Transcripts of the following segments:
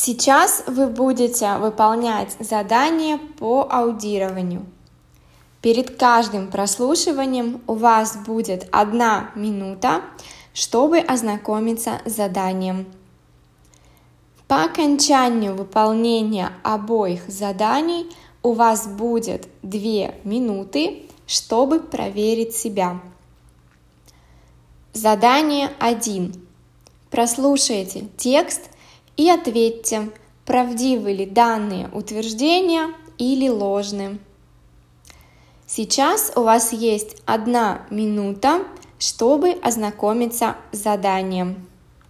Сейчас вы будете выполнять задание по аудированию. Перед каждым прослушиванием у вас будет 1 минута, чтобы ознакомиться с заданием. По окончанию выполнения обоих заданий у вас будет 2 минуты, чтобы проверить себя. Задание 1. Прослушайте текст и ответьте, правдивы ли данные утверждения или ложны. Сейчас у вас есть 1 минута, чтобы ознакомиться с заданием.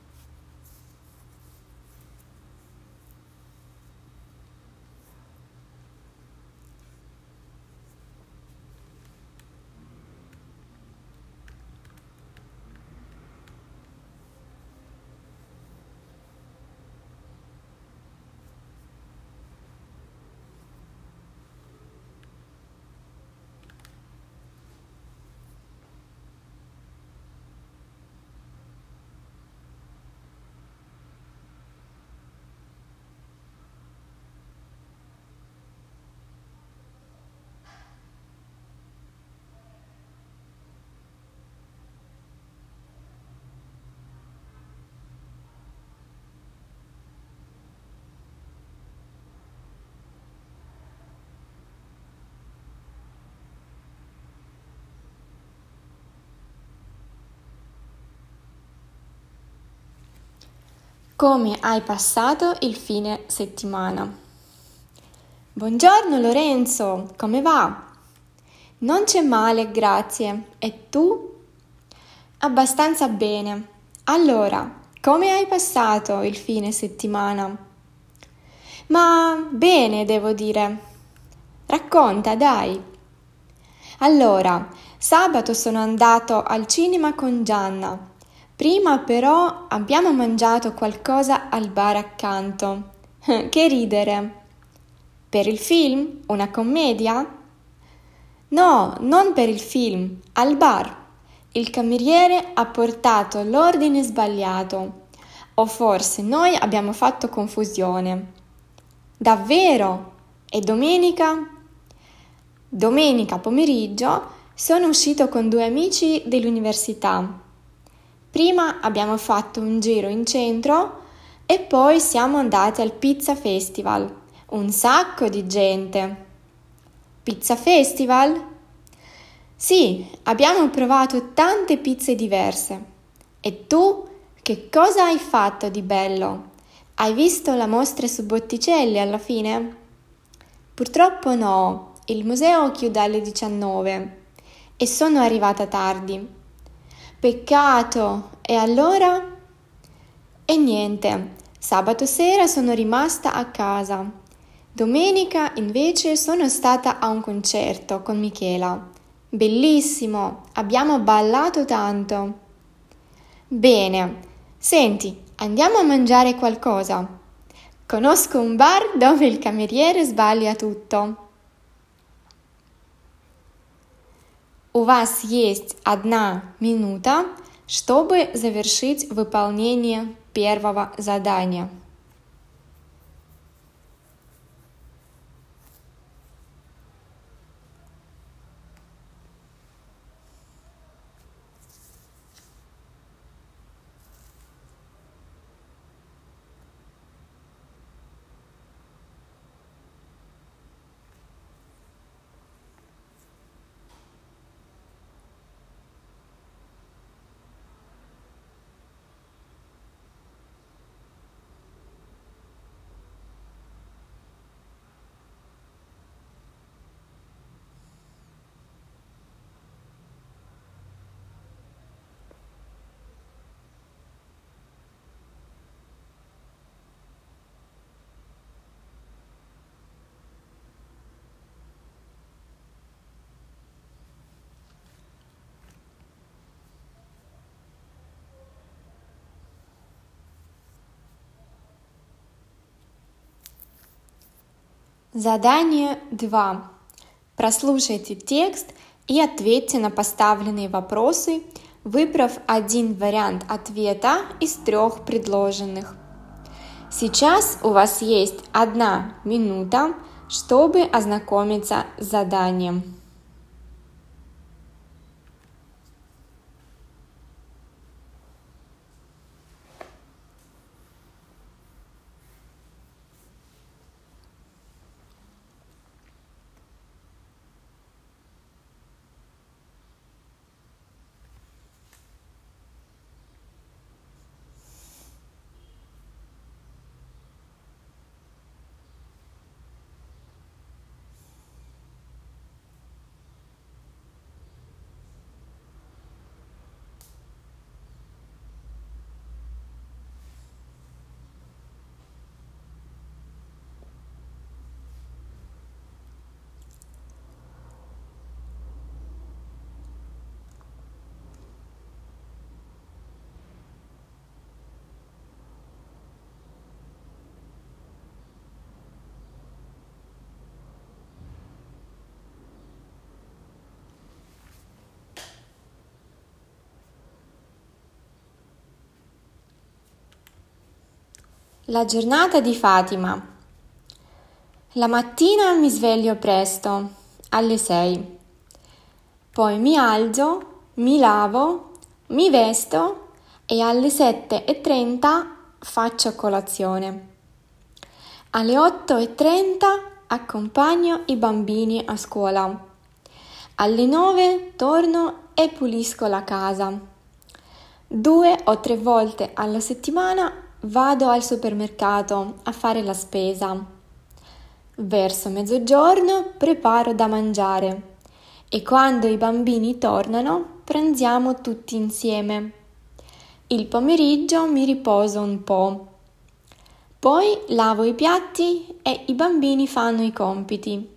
Come hai passato il fine settimana? Buongiorno Lorenzo, come va? Non c'è male, grazie. E tu? Abbastanza bene. Allora, come hai passato il fine settimana? Ma bene, devo dire. Racconta, dai. Allora, sabato sono andato al cinema con Gianna. Prima però abbiamo mangiato qualcosa al bar accanto. Che ridere! Per il film? Una commedia? No, non per il film, al bar. Il cameriere ha portato l'ordine sbagliato. O forse noi abbiamo fatto confusione. Davvero? E domenica? Domenica pomeriggio sono uscito con 2 amici dell'università. Prima abbiamo fatto un giro in centro e poi siamo andati al Pizza Festival. Un sacco di gente. Pizza Festival? Sì, abbiamo provato tante pizze diverse. E tu, che cosa hai fatto di bello? Hai visto la mostra su Botticelli alla fine? Purtroppo no, il museo chiude alle 19 e sono arrivata tardi. Peccato, e allora? E niente, sabato sera sono rimasta a casa. Domenica invece sono stata a un concerto con Michela. Bellissimo, abbiamo ballato tanto. Bene, senti, andiamo a mangiare qualcosa. Conosco un bar dove il cameriere sbaglia tutto. У вас есть 1 минута, чтобы завершить выполнение первого задания. Задание 2. Прослушайте текст и ответьте на поставленные вопросы, выбрав один вариант ответа из 3 предложенных. Сейчас у вас есть 1 минута, чтобы ознакомиться с заданием. La giornata di Fatima. La mattina mi sveglio presto, alle 6. Poi mi alzo, mi lavo, mi vesto e alle 7:30 faccio colazione. Alle 8:30 accompagno i bambini a scuola. Alle 9 torno e pulisco la casa. 2 o 3 volte alla settimana vado al supermercato a fare la spesa. Verso mezzogiorno preparo da mangiare e quando i bambini tornano pranziamo tutti insieme. Il pomeriggio mi riposo un po'. Poi lavo i piatti e i bambini fanno i compiti.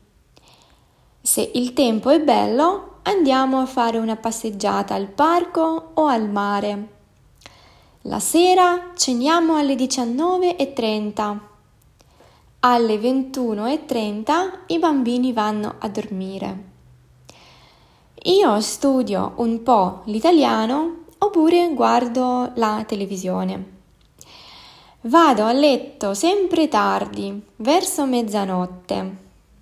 Se il tempo è bello, andiamo a fare una passeggiata al parco o al mare. La sera ceniamo alle 19:30. Alle 21:30 i bambini vanno a dormire. Io studio un po' l'italiano oppure guardo la televisione. Vado a letto sempre tardi, verso mezzanotte.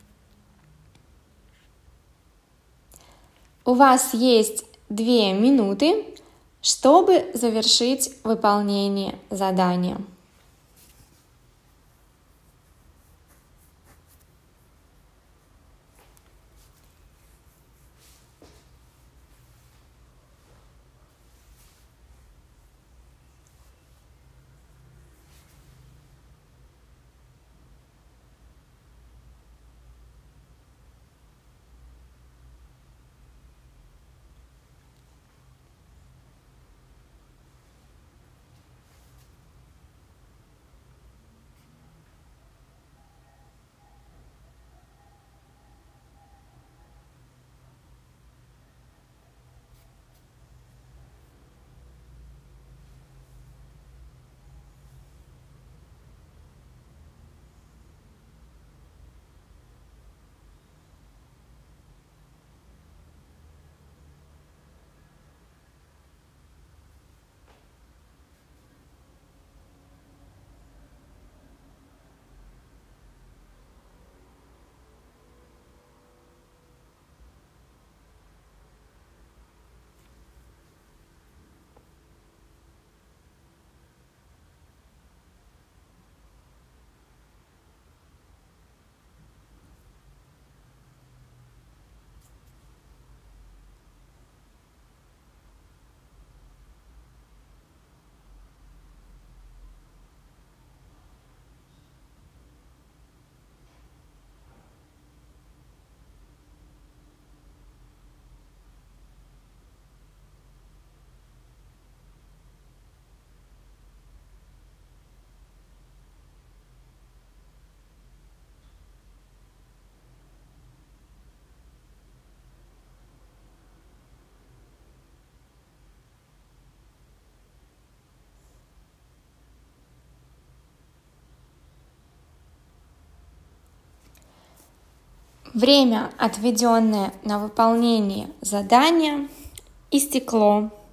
У вас есть 2 минуты, чтобы завершить выполнение задания. Время, отведенное на выполнение задания, истекло.